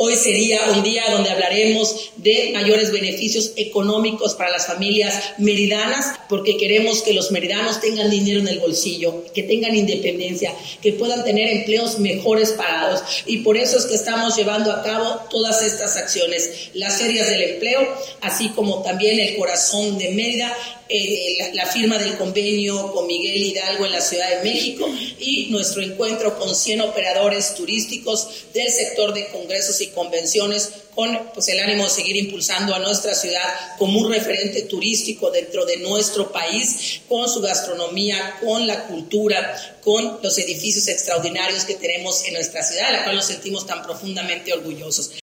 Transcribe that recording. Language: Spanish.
Hoy sería un día donde hablaremos de mayores beneficios económicos para las familias meridanas, porque queremos que los meridanos tengan dinero en el bolsillo, que tengan independencia, que puedan tener empleos mejores pagados. Y por eso es que estamos llevando a cabo todas estas acciones, las ferias del empleo, así como también el corazón de Mérida, la firma del convenio con Miguel Hidalgo en la Ciudad de México y nuestro encuentro con 100 operadores turísticos del sector de congresos y convenciones con el ánimo de seguir impulsando a nuestra ciudad como un referente turístico dentro de nuestro país, con su gastronomía, con la cultura, con los edificios extraordinarios que tenemos en nuestra ciudad, de la cual nos sentimos tan profundamente orgullosos.